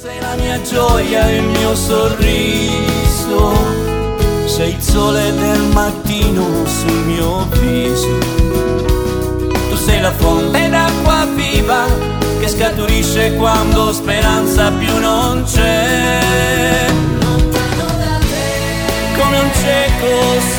Sei la mia gioia, il mio sorriso, sei il sole del mattino sul mio viso. Tu sei la fonte d'acqua viva che scaturisce quando speranza più non c'è. Come un cieco